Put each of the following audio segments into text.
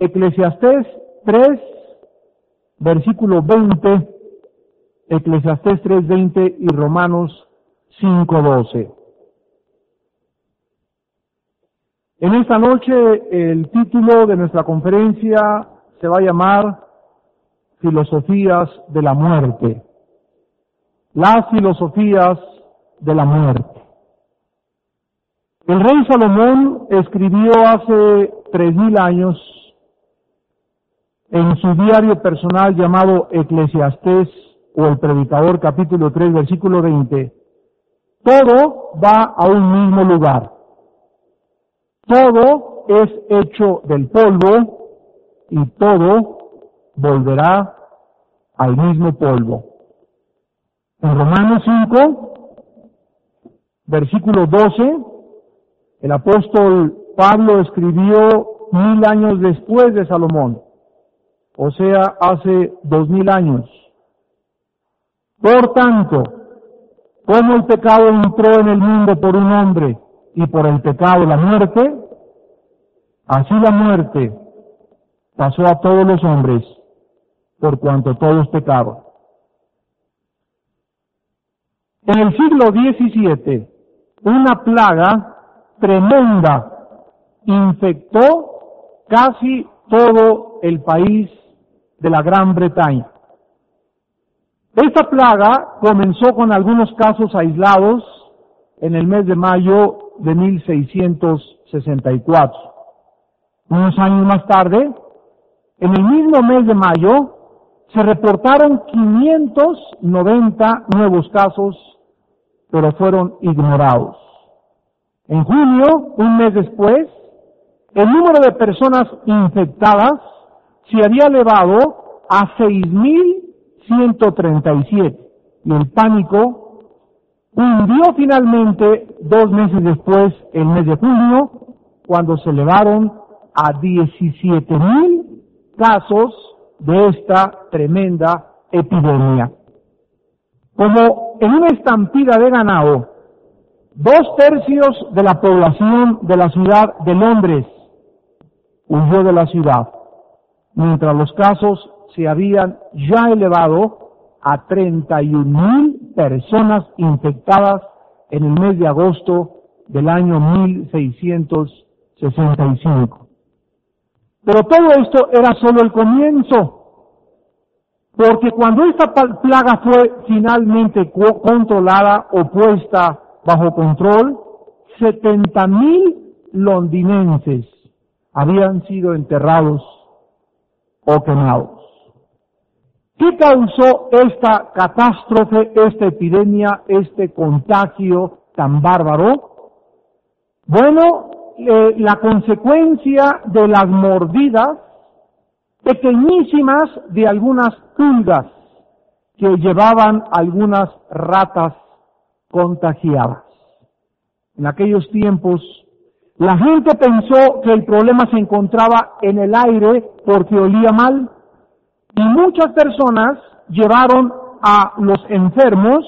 Eclesiastés 3, versículo 20, Eclesiastés 3:20 y Romanos 5:12. En esta noche el título de nuestra conferencia se va a llamar Filosofías de la muerte. Las filosofías de la muerte. El rey Salomón escribió hace 3000 años en su diario personal llamado Eclesiastés o el Predicador, capítulo 3, versículo 20, todo va a un mismo lugar. Todo es hecho del polvo y todo volverá al mismo polvo. En Romanos 5, versículo 12, el apóstol Pablo escribió 1000 años después de Salomón, o sea, hace 2000 años. Por tanto, como el pecado entró en el mundo por un hombre y por el pecado la muerte, así la muerte pasó a todos los hombres, por cuanto todos pecaron. En el siglo XVII, una plaga tremenda infectó casi todo el país de la Gran Bretaña. Esta plaga comenzó con algunos casos aislados en el mes de mayo de 1664. Unos años más tarde, en el mismo mes de mayo, se reportaron 590 nuevos casos, pero fueron ignorados. En junio, un mes después, el número de personas infectadas se había elevado a 6.137 y el pánico hundió finalmente 2 meses después, el mes de julio, cuando se elevaron a 17.000 casos de esta tremenda epidemia. Como en una estampida de ganado, 2/3 de la población de la ciudad de Londres huyó de la ciudad, mientras los casos se habían ya elevado a 31.000 personas infectadas en el mes de agosto del año 1665. Pero todo esto era solo el comienzo, porque cuando esta plaga fue finalmente controlada o puesta bajo control, 70.000 londinenses habían sido enterrados o quemados. ¿Qué causó esta catástrofe, esta epidemia, este contagio tan bárbaro? Bueno, la consecuencia de las mordidas pequeñísimas de algunas pulgas que llevaban algunas ratas contagiadas. En aquellos tiempos, la gente pensó que el problema se encontraba en el aire porque olía mal, y muchas personas llevaron a los enfermos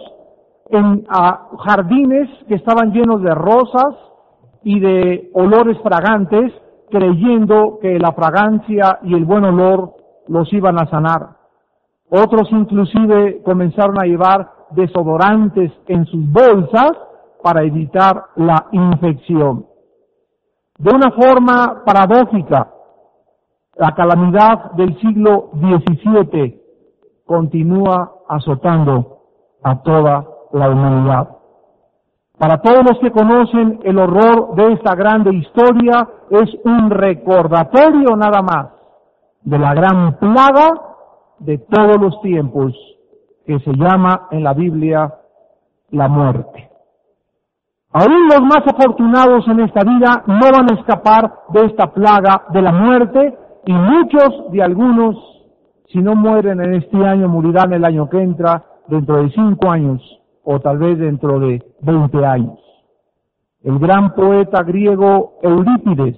a jardines que estaban llenos de rosas y de olores fragantes, creyendo que la fragancia y el buen olor los iban a sanar. Otros inclusive comenzaron a llevar desodorantes en sus bolsas para evitar la infección. De una forma paradójica, la calamidad del siglo XVII continúa azotando a toda la humanidad. Para todos los que conocen el horror de esta grande historia, es un recordatorio nada más de la gran plaga de todos los tiempos, que se llama en la Biblia la muerte. Aún los más afortunados en esta vida no van a escapar de esta plaga de la muerte, y muchos de algunos, si no mueren en este año, morirán el año que entra, dentro de 5 años, o tal vez dentro de 20 años. El gran poeta griego Eurípides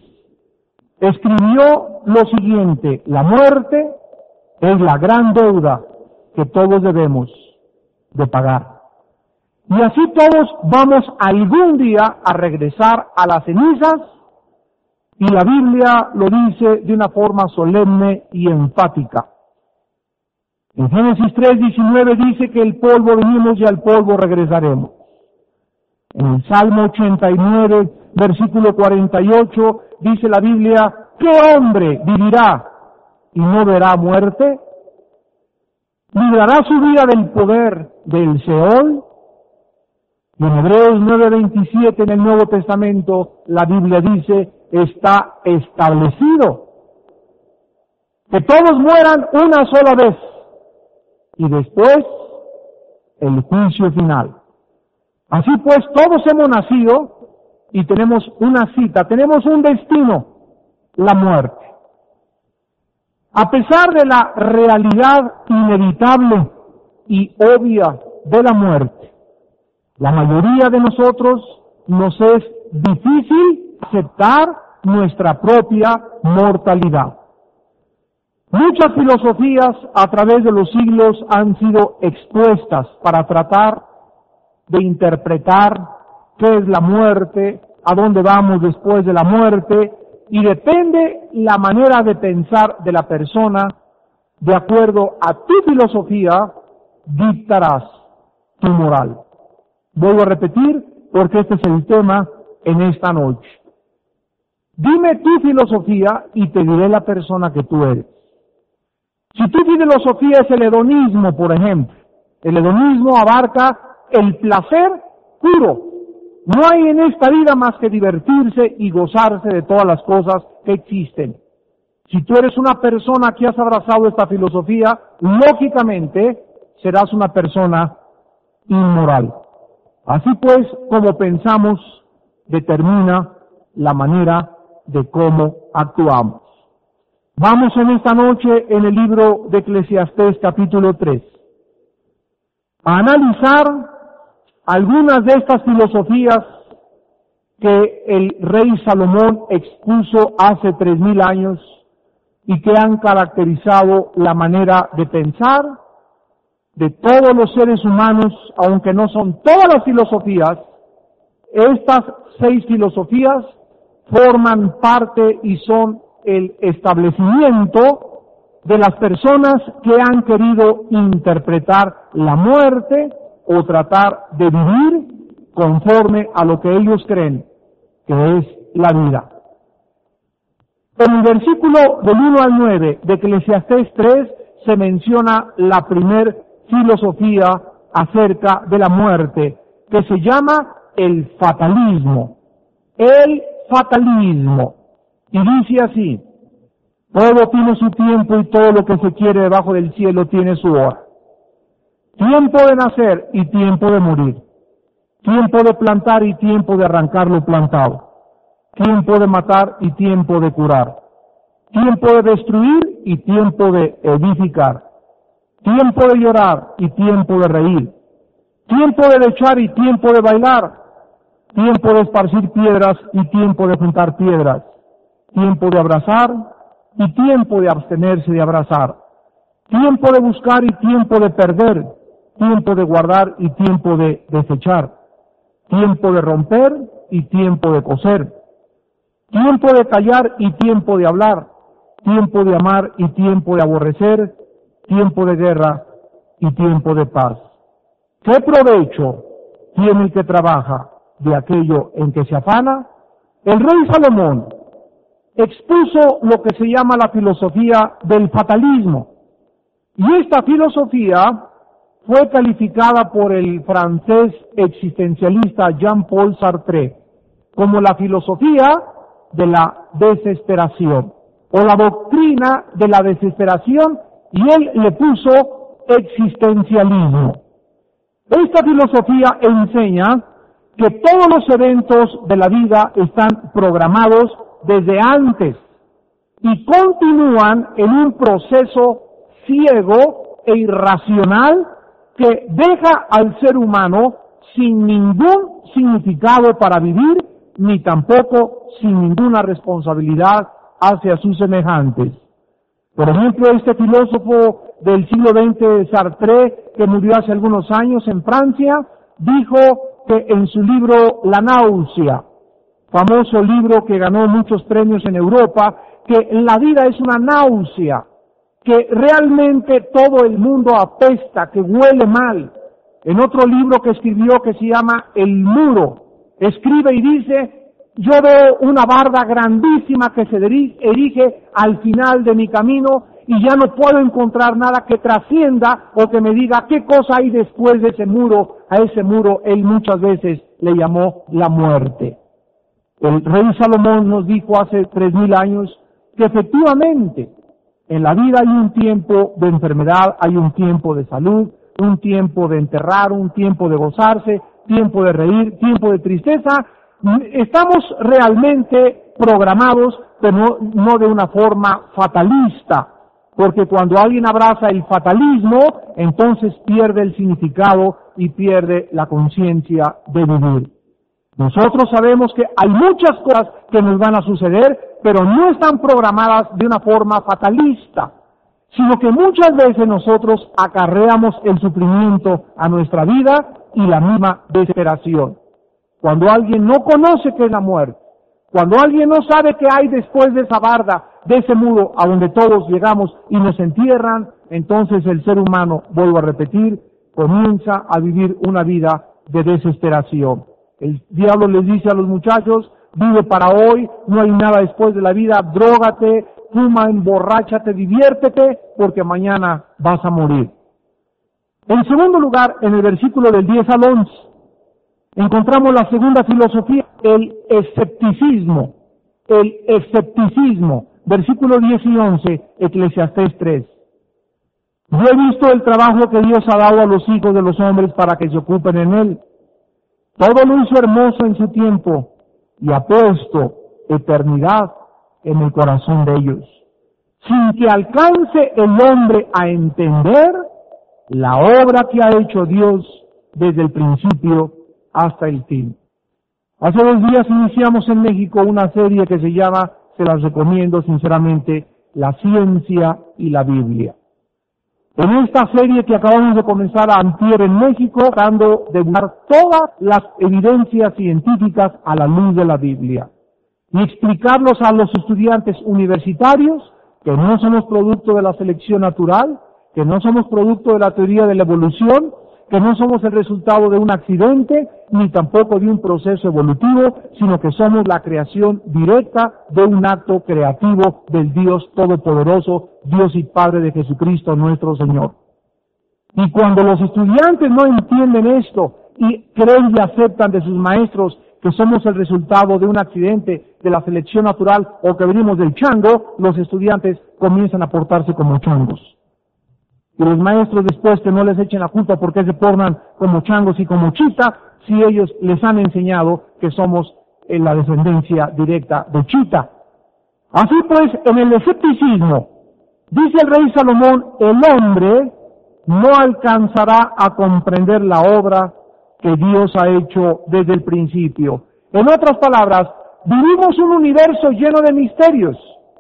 escribió lo siguiente: la muerte es la gran deuda que todos debemos de pagar. Y así todos vamos algún día a regresar a las cenizas Y la Biblia lo dice de una forma solemne y enfática. En Génesis 3:19 dice que el polvo venimos y al polvo regresaremos. En el Salmo 89, versículo 48, dice la Biblia, ¿qué hombre vivirá y no verá muerte? ¿Librará su vida del poder del Seol? Y en Hebreos 9:27 en el Nuevo Testamento, la Biblia dice, está establecido que todos mueran una sola vez y después el juicio final. Así pues, todos hemos nacido y tenemos una cita, tenemos un destino, la muerte. A pesar de la realidad inevitable y obvia de la muerte, la mayoría de nosotros nos es difícil aceptar nuestra propia mortalidad. Muchas filosofías a través de los siglos han sido expuestas para tratar de interpretar qué es la muerte, a dónde vamos después de la muerte, y depende la manera de pensar de la persona, de acuerdo a tu filosofía, dictarás tu moral. Vuelvo a repetir, porque este es el tema en esta noche. Dime tu filosofía y te diré la persona que tú eres. Si tu filosofía es el hedonismo, por ejemplo, el hedonismo abarca el placer puro. No hay en esta vida más que divertirse y gozarse de todas las cosas que existen. Si tú eres una persona que has abrazado esta filosofía, lógicamente serás una persona inmoral. Así pues, como pensamos, determina la manera de cómo actuamos. Vamos en esta noche en el libro de Eclesiastés capítulo 3 a analizar algunas de estas filosofías que el rey Salomón expuso hace 3000 años y que han caracterizado la manera de pensar de todos los seres humanos, aunque no son todas las filosofías. Estas 6 filosofías forman parte y son el establecimiento de las personas que han querido interpretar la muerte o tratar de vivir conforme a lo que ellos creen que es la vida. En el versículo del 1 al 9 de Eclesiastés 3 se menciona la primer filosofía acerca de la muerte, que se llama el fatalismo. El fatalismo. Y dice así: todo tiene su tiempo y todo lo que se quiere debajo del cielo tiene su hora. Tiempo de nacer y tiempo de morir. Tiempo de plantar y tiempo de arrancar lo plantado. Tiempo de matar y tiempo de curar. Tiempo de destruir y tiempo de edificar. Tiempo de llorar y tiempo de reír. Tiempo de echar y tiempo de bailar. Tiempo de esparcir piedras y tiempo de juntar piedras. Tiempo de abrazar y tiempo de abstenerse de abrazar. Tiempo de buscar y tiempo de perder. Tiempo de guardar y tiempo de desechar. Tiempo de romper y tiempo de coser. Tiempo de callar y tiempo de hablar. Tiempo de amar y tiempo de aborrecer. Tiempo de guerra y tiempo de paz. ¿Qué provecho tiene el que trabaja de aquello en que se afana? El rey Salomón expuso lo que se llama la filosofía del fatalismo. Y esta filosofía fue calificada por el francés existencialista Jean-Paul Sartre como la filosofía de la desesperación, o la doctrina de la desesperación, y él le puso existencialismo. Esta filosofía enseña que todos los eventos de la vida están programados desde antes y continúan en un proceso ciego e irracional que deja al ser humano sin ningún significado para vivir, ni tampoco sin ninguna responsabilidad hacia sus semejantes. Por ejemplo, este filósofo del siglo XX, Sartre, que murió hace algunos años en Francia, dijo que en su libro La náusea, famoso libro que ganó muchos premios en Europa, que la vida es una náusea, que realmente todo el mundo apesta, que huele mal. En otro libro que escribió que se llama El Muro, escribe y dice: yo veo una barda grandísima que se erige al final de mi camino y ya no puedo encontrar nada que trascienda o que me diga qué cosa hay después de ese muro. A ese muro él muchas veces le llamó la muerte. El rey Salomón nos dijo hace 3000 años que efectivamente en la vida hay un tiempo de enfermedad, hay un tiempo de salud, un tiempo de enterrar, un tiempo de gozarse, tiempo de reír, tiempo de tristeza. Estamos realmente programados, pero no de una forma fatalista, porque cuando alguien abraza el fatalismo, entonces pierde el significado y pierde la conciencia de vivir. Nosotros sabemos que hay muchas cosas que nos van a suceder, pero no están programadas de una forma fatalista, sino que muchas veces nosotros acarreamos el sufrimiento a nuestra vida y la misma desesperación. Cuando alguien no conoce qué es la muerte, cuando alguien no sabe qué hay después de esa barda, de ese muro a donde todos llegamos y nos entierran, entonces el ser humano, vuelvo a repetir, comienza a vivir una vida de desesperación. El diablo les dice a los muchachos: vive para hoy, no hay nada después de la vida, drógate, fuma, emborráchate, diviértete, porque mañana vas a morir. En segundo lugar, en el versículo del 10 al 11, encontramos la segunda filosofía, el escepticismo. El escepticismo, versículos 10 y 11, Eclesiastés 3. Yo he visto el trabajo que Dios ha dado a los hijos de los hombres para que se ocupen en él. Todo lo hizo hermoso en su tiempo y ha puesto eternidad en el corazón de ellos, sin que alcance el hombre a entender la obra que ha hecho Dios desde el principio hasta el fin. Hace 2 días iniciamos en México una serie que se llama, se las recomiendo sinceramente, La Ciencia y la Biblia. En esta serie que acabamos de comenzar antier en México, tratando de buscar todas las evidencias científicas a la luz de la Biblia y explicarlos a los estudiantes universitarios que no somos producto de la selección natural, que no somos producto de la teoría de la evolución, que no somos el resultado de un accidente, ni tampoco de un proceso evolutivo, sino que somos la creación directa de un acto creativo del Dios Todopoderoso, Dios y Padre de Jesucristo nuestro Señor. Y cuando los estudiantes no entienden esto y creen y aceptan de sus maestros que somos el resultado de un accidente, de la selección natural o que venimos del chango, los estudiantes comienzan a portarse como changos. Y los maestros después que no les echen la culpa porque se portan como changos y como chita, si ellos les han enseñado que somos en la descendencia directa de chita. Así pues, en el escepticismo, dice el rey Salomón, el hombre no alcanzará a comprender la obra que Dios ha hecho desde el principio. En otras palabras, vivimos un universo lleno de misterios.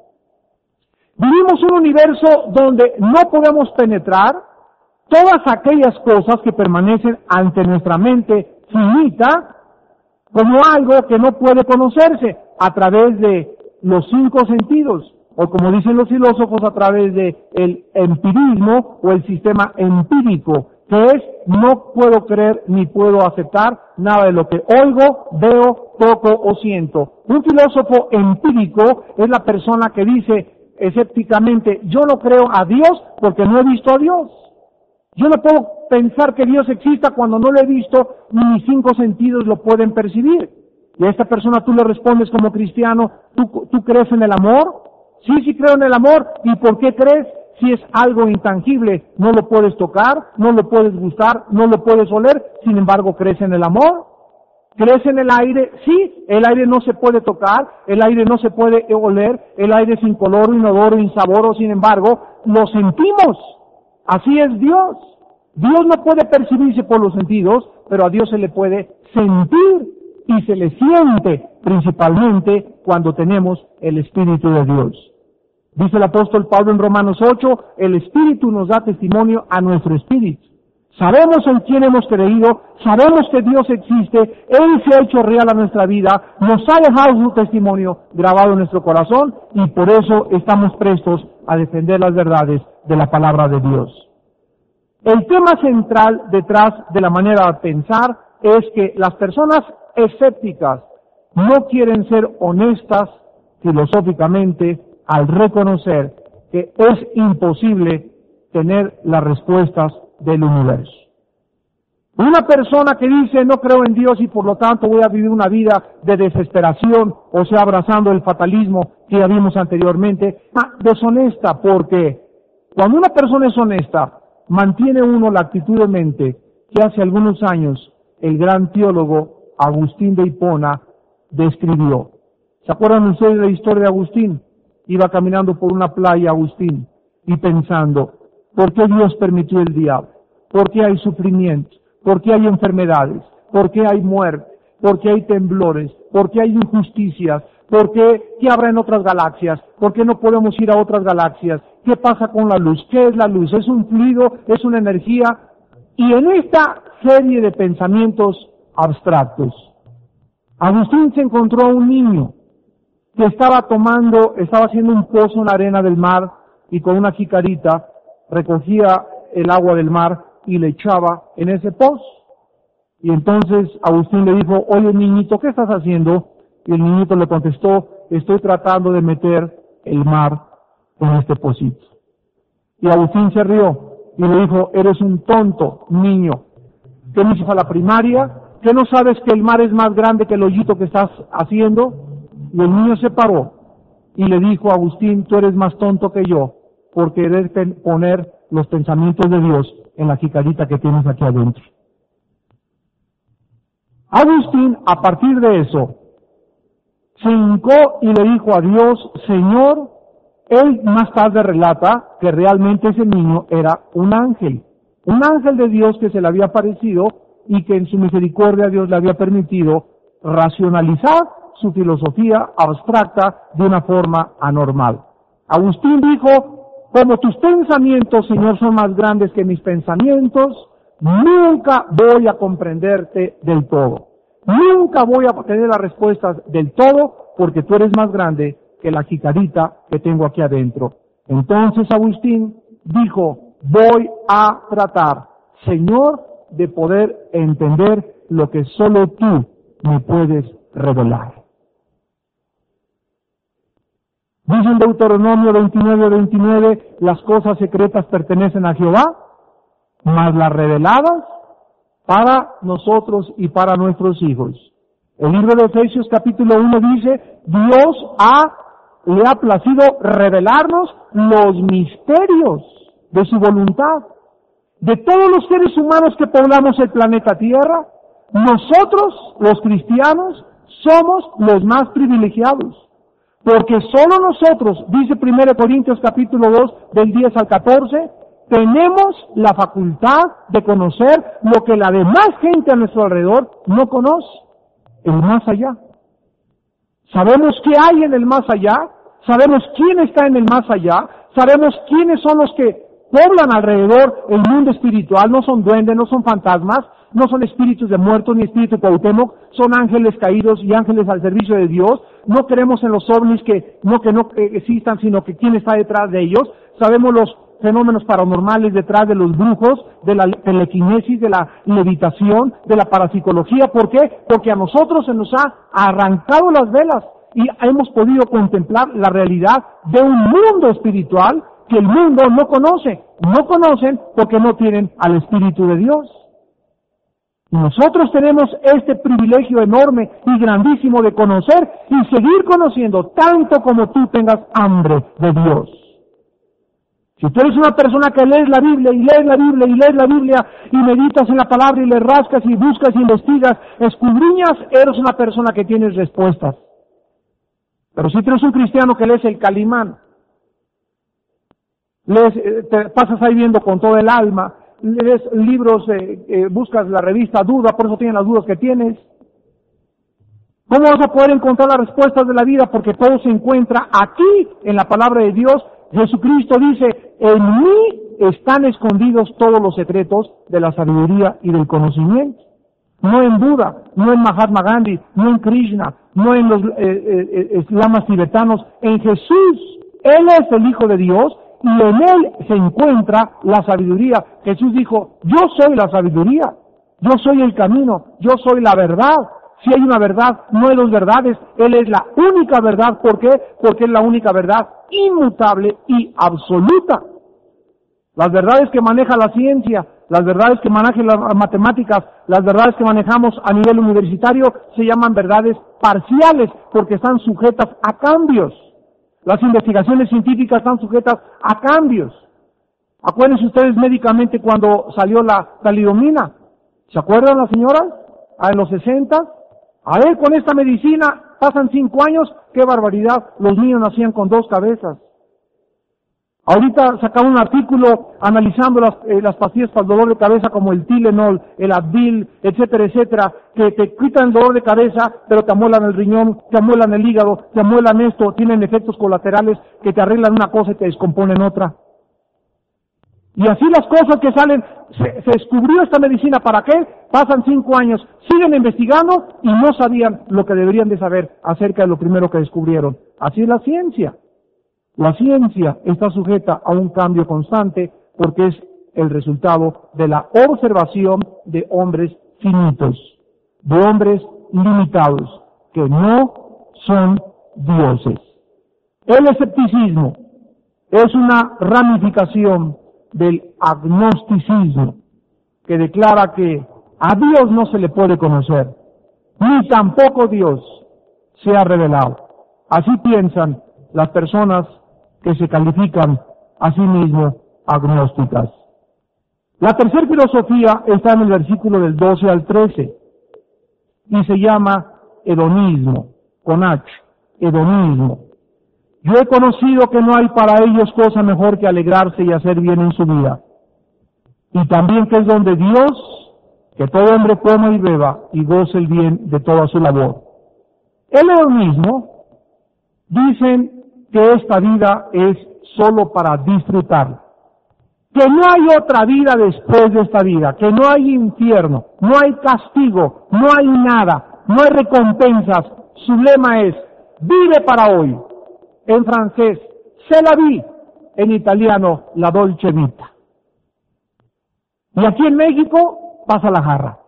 Vivimos un universo donde no podemos penetrar todas aquellas cosas que permanecen ante nuestra mente finita como algo que no puede conocerse a través de los 5 sentidos, o como dicen los filósofos, a través de el empirismo o el sistema empírico, que es no puedo creer ni puedo aceptar nada de lo que oigo, veo, toco o siento. Un filósofo empírico es la persona que dice escépticamente, yo no creo a Dios porque no he visto a Dios. Yo no puedo pensar que Dios exista cuando no lo he visto, ni mis 5 sentidos lo pueden percibir. Y a esta persona tú le respondes como cristiano, ¿tú crees en el amor? Sí creo en el amor. ¿Y por qué crees? Si es algo intangible, no lo puedes tocar, no lo puedes gustar, no lo puedes oler, sin embargo, ¿crees en el amor? ¿Crees en el aire? Sí, el aire no se puede tocar, el aire no se puede oler, el aire es incoloro, inodoro, insaboro, sin embargo, lo sentimos. Así es Dios. Dios no puede percibirse por los sentidos, pero a Dios se le puede sentir y se le siente principalmente cuando tenemos el Espíritu de Dios. Dice el apóstol Pablo en Romanos 8, el Espíritu nos da testimonio a nuestro espíritu. Sabemos en quién hemos creído, sabemos que Dios existe, Él se ha hecho real a nuestra vida, nos ha dejado su testimonio grabado en nuestro corazón y por eso estamos prestos a defender las verdades de la palabra de Dios. El tema central detrás de la manera de pensar es que las personas escépticas no quieren ser honestas filosóficamente al reconocer que es imposible tener las respuestas del universo. Una persona que dice no creo en Dios y por lo tanto voy a vivir una vida de desesperación, o sea, abrazando el fatalismo que ya vimos anteriormente, deshonesta, porque cuando una persona es honesta, mantiene uno la actitud de mente que hace algunos años el gran teólogo Agustín de Hipona describió. ¿Se acuerdan ustedes de la historia de Agustín? Iba caminando por una playa Agustín y pensando, ¿por qué Dios permitió el diablo? ¿Por qué hay sufrimientos? ¿Por qué hay enfermedades? ¿Por qué hay muerte? ¿Por qué hay temblores? ¿Por qué hay injusticias? ¿Por qué? ¿Qué habrá en otras galaxias? ¿Por qué no podemos ir a otras galaxias? ¿Qué pasa con la luz? ¿Qué es la luz? ¿Es un fluido? ¿Es una energía? Y en esta serie de pensamientos abstractos, Agustín se encontró a un niño que estaba haciendo un pozo en la arena del mar y con una jicarita recogía el agua del mar y le echaba en ese pozo. Y entonces Agustín le dijo, oye niñito, ¿qué estás haciendo? Y el niñito le contestó, estoy tratando de meter el mar en este pocito. Y Agustín se rió y le dijo, eres un tonto, niño. ¿Qué no hiciste a la primaria? ¿Qué no sabes que el mar es más grande que el hoyito que estás haciendo? Y el niño se paró y le dijo a Agustín, tú eres más tonto que yo por querer poner los pensamientos de Dios en la jicarita que tienes aquí adentro. Agustín, a partir de eso, se hincó y le dijo a Dios, Señor, él más tarde relata que realmente ese niño era un ángel de Dios que se le había aparecido y que en su misericordia Dios le había permitido racionalizar su filosofía abstracta de una forma anormal. Agustín dijo, como tus pensamientos, Señor, son más grandes que mis pensamientos, nunca voy a comprenderte del todo. Nunca voy a tener las respuestas del todo porque tú eres más grande que la jicarita que tengo aquí adentro. Entonces Agustín dijo, voy a tratar, Señor, de poder entender lo que solo tú me puedes revelar. Dice en Deuteronomio 29:29, las cosas secretas pertenecen a Jehová, mas las reveladas para nosotros y para nuestros hijos. El libro de Efesios capítulo 1 dice, Dios le ha placido revelarnos los misterios de su voluntad. De todos los seres humanos que poblamos el planeta Tierra, nosotros, los cristianos, somos los más privilegiados. Porque solo nosotros, dice 1 Corintios capítulo 2, del 10 al 14, tenemos la facultad de conocer lo que la demás gente a nuestro alrededor no conoce, el más allá. Sabemos qué hay en el más allá, sabemos quién está en el más allá, sabemos quiénes son los que poblan alrededor el mundo espiritual, no son duendes, no son fantasmas, no son espíritus de muertos ni espíritus de Cuauhtémoc, son ángeles caídos y ángeles al servicio de Dios. No creemos en los ovnis que no existan, sino que quién está detrás de ellos. Sabemos los fenómenos paranormales detrás de los brujos, de la telequinesis, de la levitación, de la parapsicología. ¿Por qué? Porque a nosotros se nos ha arrancado las velas y hemos podido contemplar la realidad de un mundo espiritual que el mundo no conoce. No conocen porque no tienen al Espíritu de Dios. Y nosotros tenemos este privilegio enorme y grandísimo de conocer y seguir conociendo tanto como tú tengas hambre de Dios. Si tú eres una persona que lees la Biblia y lees la Biblia y lees la Biblia y meditas en la palabra y le rascas y buscas y investigas, escudriñas, eres una persona que tienes respuestas. Pero si tú eres un cristiano que lees el Calimán, te pasas ahí viendo con todo el alma, lees libros, buscas la revista Duda, por eso tienes las dudas que tienes. ¿Cómo vas a poder encontrar las respuestas de la vida? Porque todo se encuentra aquí en la palabra de Dios. Jesucristo dice, en mí están escondidos todos los secretos de la sabiduría y del conocimiento. No en Buda, no en Mahatma Gandhi, no en Krishna, no en los lamas tibetanos, en Jesús. Él es el Hijo de Dios y en Él se encuentra la sabiduría. Jesús dijo, yo soy la sabiduría, yo soy el camino, yo soy la verdad. Si hay una verdad, no hay dos verdades, Él es la única verdad. ¿Por qué? Porque es la única verdad inmutable y absoluta. Las verdades que maneja la ciencia, las verdades que manejan las matemáticas, las verdades que manejamos a nivel universitario se llaman verdades parciales porque están sujetas a cambios. Las investigaciones científicas están sujetas a cambios. Acuérdense ustedes médicamente cuando salió la talidomina. ¿Se acuerdan las señoras? En los 60. A ver, con esta medicina pasan 5 años, qué barbaridad, los niños nacían con 2 cabezas. Ahorita sacaron un artículo analizando las pastillas para el dolor de cabeza como el Tylenol, el Advil, etcétera, etcétera, que te quitan el dolor de cabeza, pero te amuelan el riñón, te amuelan el hígado, te amuelan esto, tienen efectos colaterales que te arreglan una cosa y te descomponen otra. Y así las cosas que salen, se descubrió esta medicina, ¿para qué? Pasan 5 años, siguen investigando y no sabían lo que deberían de saber acerca de lo primero que descubrieron. Así es la ciencia. La ciencia está sujeta a un cambio constante porque es el resultado de la observación de hombres finitos, de hombres limitados, que no son dioses. El escepticismo es una ramificación del agnosticismo que declara que a Dios no se le puede conocer, ni tampoco Dios se ha revelado. Así piensan las personas que se califican a sí mismos agnósticas. La tercera filosofía está en el versículo del 12 al 13 y se llama hedonismo, con H, hedonismo. Yo he conocido que no hay para ellos cosa mejor que alegrarse y hacer bien en su vida. Y también que es don de Dios, que todo hombre coma y beba y goce el bien de toda su labor. El hedonismo, dicen que esta vida es solo para disfrutar, que no hay otra vida después de esta vida, que no hay infierno, no hay castigo, no hay nada, no hay recompensas. Su lema es, vive para hoy. En francés, c'est la vie. En italiano, la dolce vita. Y aquí en México, pasa la jarra.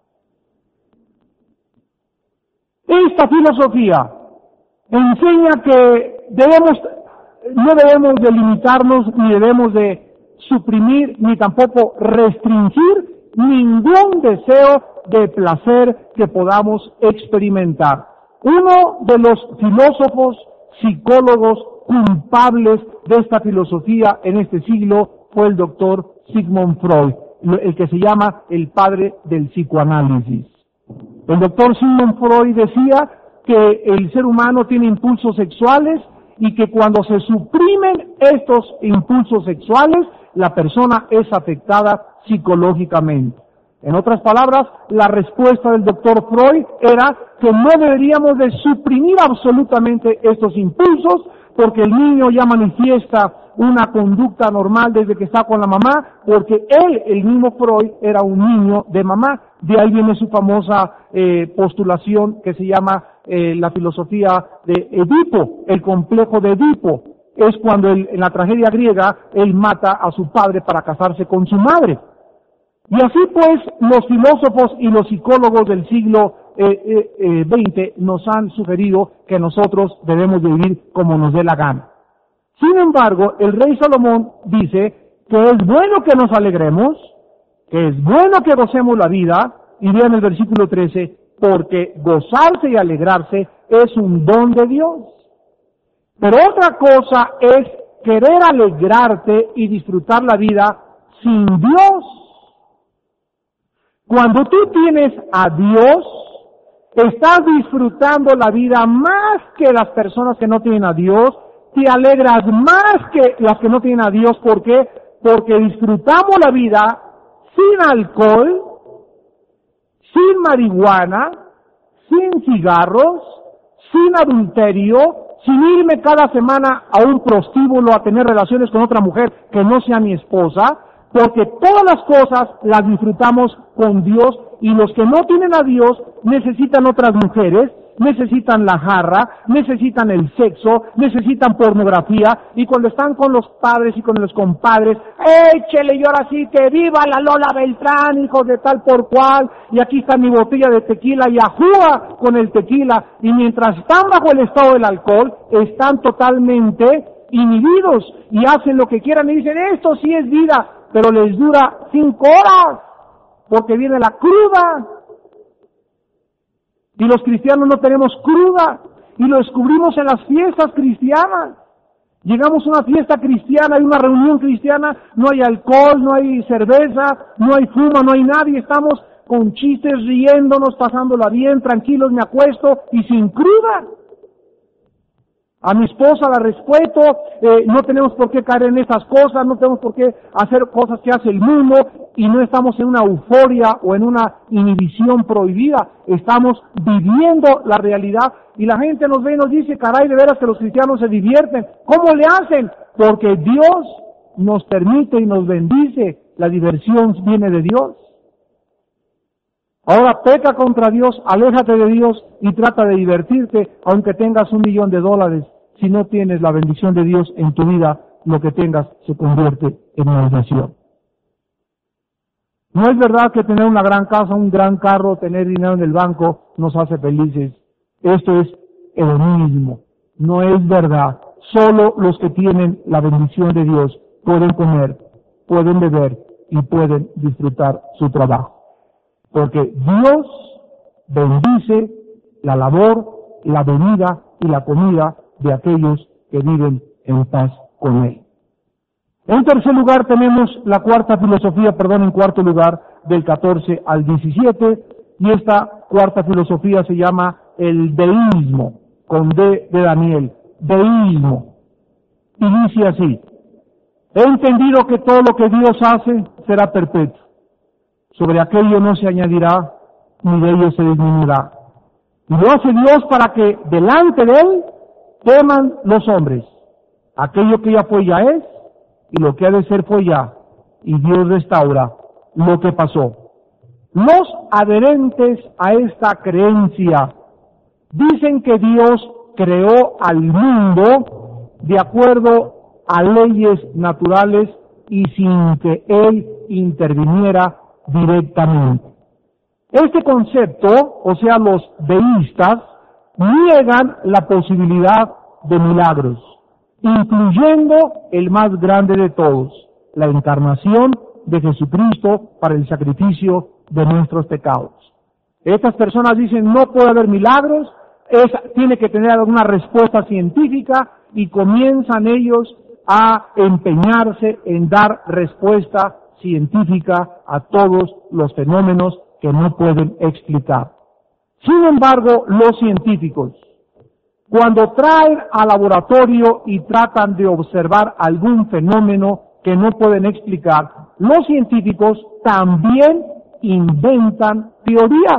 Esta filosofía enseña que no debemos de limitarnos, ni debemos de suprimir, ni tampoco restringir ningún deseo de placer que podamos experimentar. Uno de los filósofos, psicólogos culpables de esta filosofía en este siglo fue el doctor Sigmund Freud, el que se llama el padre del psicoanálisis. El doctor Sigmund Freud decía que el ser humano tiene impulsos sexuales y que cuando se suprimen estos impulsos sexuales, la persona es afectada psicológicamente. En otras palabras, la respuesta del doctor Freud era que no deberíamos de suprimir absolutamente estos impulsos, porque el niño ya manifiesta una conducta normal desde que está con la mamá, porque él, el mismo Freud, era un niño de mamá. De ahí viene su famosa postulación que se llama la filosofía de Edipo, el complejo de Edipo. Es cuando en la tragedia griega él mata a su padre para casarse con su madre. Y así pues los filósofos y los psicólogos del siglo XX nos han sugerido que nosotros debemos vivir como nos dé la gana. Sin embargo, el rey Salomón dice que es bueno que nos alegremos, que es bueno que gocemos la vida, y vean el versículo 13, porque gozarse y alegrarse es un don de Dios. Pero otra cosa es querer alegrarte y disfrutar la vida sin Dios. Cuando tú tienes a Dios, estás disfrutando la vida más que las personas que no tienen a Dios, te alegras más que las que no tienen a Dios. ¿Por qué? Porque disfrutamos la vida sin alcohol, sin marihuana, sin cigarros, sin adulterio, sin irme cada semana a un prostíbulo a tener relaciones con otra mujer que no sea mi esposa, porque todas las cosas las disfrutamos con Dios y los que no tienen a Dios necesitan otras mujeres, necesitan la jarra, necesitan el sexo, necesitan pornografía, y cuando están con los padres y con los compadres, échele, y ahora sí que viva la Lola Beltrán, hijos de tal por cual, y aquí está mi botella de tequila, y ajúa con el tequila, y mientras están bajo el estado del alcohol, están totalmente inhibidos, y hacen lo que quieran, y dicen, esto sí es vida, pero les dura 5 horas, porque viene la cruda. Y los cristianos no tenemos cruda, y lo descubrimos en las fiestas cristianas. Llegamos a una fiesta cristiana, hay una reunión cristiana, no hay alcohol, no hay cerveza, no hay fuma, no hay nadie, estamos con chistes, riéndonos, pasándola bien, tranquilos, me acuesto y sin cruda. A mi esposa la respeto, no tenemos por qué caer en estas cosas, no tenemos por qué hacer cosas que hace el mundo, y no estamos en una euforia o en una inhibición prohibida, estamos viviendo la realidad, y la gente nos ve y nos dice, caray, de veras que los cristianos se divierten. ¿Cómo le hacen? Porque Dios nos permite y nos bendice, la diversión viene de Dios. Ahora peca contra Dios, aléjate de Dios y trata de divertirte, aunque tengas $1,000,000. Si no tienes la bendición de Dios en tu vida, lo que tengas se convierte en maldición. No es verdad que tener una gran casa, un gran carro, tener dinero en el banco nos hace felices. Esto es hedonismo. No es verdad. Solo los que tienen la bendición de Dios pueden comer, pueden beber y pueden disfrutar su trabajo. Porque Dios bendice la labor, la bebida y la comida de aquellos que viven en paz con Él. En tercer lugar tenemos la en cuarto lugar, del 14 al 17, y esta cuarta filosofía se llama el deísmo, con D de Daniel, deísmo. Y dice así: he entendido que todo lo que Dios hace será perpetuo. Sobre aquello no se añadirá, ni de ello se disminuirá. Y lo hace Dios para que delante de Él teman los hombres. Aquello que ya fue ya es, y lo que ha de ser fue ya, y Dios restaura lo que pasó. Los adherentes a esta creencia dicen que Dios creó al mundo de acuerdo a leyes naturales y sin que Él interviniera directamente. Este concepto, o sea, los deístas, niegan la posibilidad de milagros, incluyendo el más grande de todos, la encarnación de Jesucristo para el sacrificio de nuestros pecados. Estas personas dicen no puede haber milagros, tiene que tener alguna respuesta científica, y comienzan ellos a empeñarse en dar respuesta científica a todos los fenómenos que no pueden explicar. Sin embargo, los científicos, cuando traen al laboratorio y tratan de observar algún fenómeno que no pueden explicar, los científicos también inventan teorías.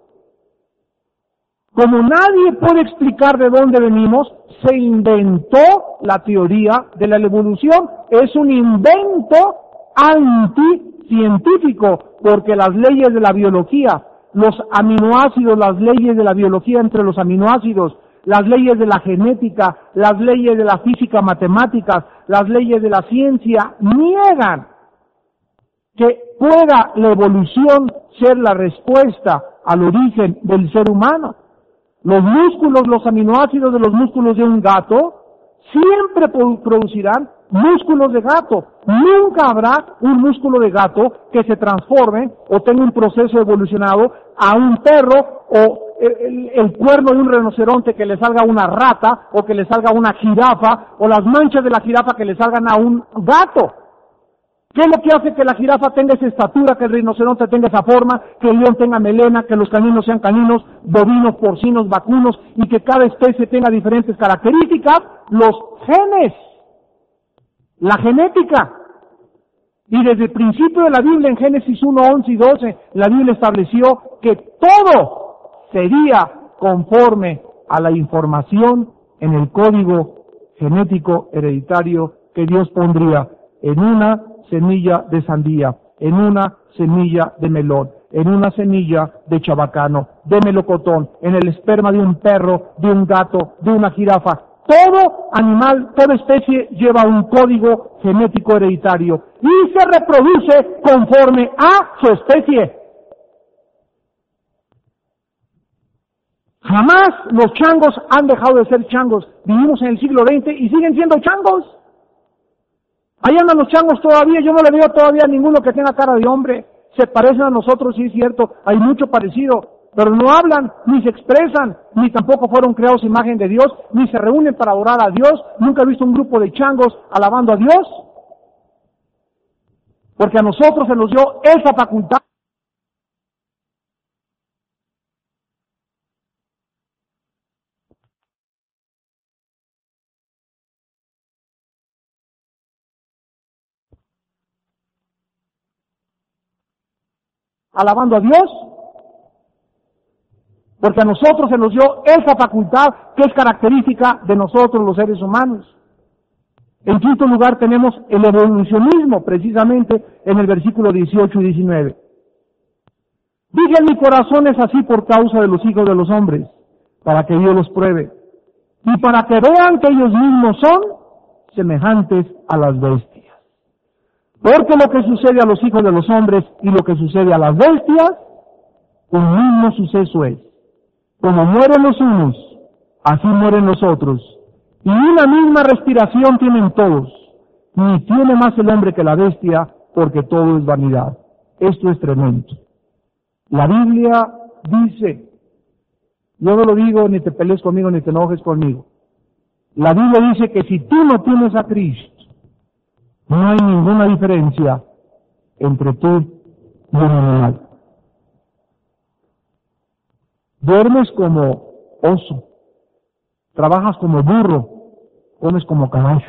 Como nadie puede explicar de dónde venimos, se inventó la teoría de la evolución. Es un invento anticientífico, porque las leyes de la biología, los aminoácidos, las leyes de la biología entre los aminoácidos, las leyes de la genética, las leyes de la física matemáticas, las leyes de la ciencia, niegan que pueda la evolución ser la respuesta al origen del ser humano. Los músculos, los aminoácidos de los músculos de un gato siempre producirán músculos de gato. Nunca habrá un músculo de gato que se transforme o tenga un proceso evolucionado a un perro, o el cuerno de un rinoceronte que le salga una rata, o que le salga una jirafa, o las manchas de la jirafa que le salgan a un gato. ¿Qué es lo que hace que la jirafa tenga esa estatura, que el rinoceronte tenga esa forma, que el león tenga melena, que los caninos sean caninos, bovinos, porcinos, vacunos, y que cada especie tenga diferentes características? Los genes, la genética. Y desde el principio de la Biblia, en Génesis 1, 11 y 12, la Biblia estableció que todo sería conforme a la información en el código genético hereditario que Dios pondría en una semilla de sandía, en una semilla de melón, en una semilla de chabacano, de melocotón, en el esperma de un perro, de un gato, de una jirafa. Todo animal, toda especie lleva un código genético hereditario y se reproduce conforme a su especie. Jamás los changos han dejado de ser changos. Vivimos en el siglo XX y siguen siendo changos. Ahí andan los changos todavía, yo no le veo todavía a ninguno que tenga cara de hombre. Se parecen a nosotros, sí es cierto, hay mucho parecido, pero no hablan, ni se expresan, ni tampoco fueron creados a imagen de Dios, ni se reúnen para adorar a Dios. Nunca he visto un grupo de changos alabando a Dios, porque a nosotros se nos dio esa facultad. Alabando a Dios, porque a nosotros se nos dio esa facultad que es característica de nosotros los seres humanos. En quinto lugar tenemos el evolucionismo, precisamente en el versículo 18 y 19. Dije, mi corazón es así por causa de los hijos de los hombres, para que Dios los pruebe, y para que vean que ellos mismos son semejantes a las bestias. Porque lo que sucede a los hijos de los hombres y lo que sucede a las bestias, un mismo suceso es. Como mueren los unos, así mueren los otros. Y una misma respiración tienen todos. Ni tiene más el hombre que la bestia, porque todo es vanidad. Esto es tremendo. La Biblia dice, yo no lo digo, ni te pelees conmigo, ni te enojes conmigo. La Biblia dice que si tú no tienes a Cristo, no hay ninguna diferencia entre tú y un animal. Duermes como oso, trabajas como burro, comes como caballo.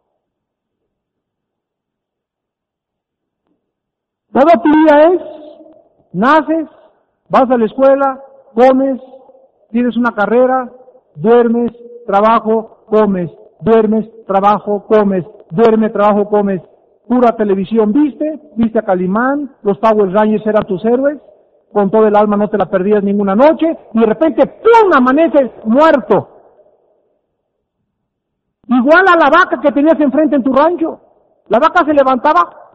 Todo tu día es, naces, vas a la escuela, comes, tienes una carrera, duermes, trabajo, comes, duermes, trabajo, comes, duerme, trabajo, comes, pura televisión, viste a Calimán, los Power Rangers eran tus héroes, con todo el alma no te la perdías ninguna noche, y de repente, ¡pum!, amaneces muerto. Igual a la vaca que tenías enfrente en tu rancho. La vaca se levantaba,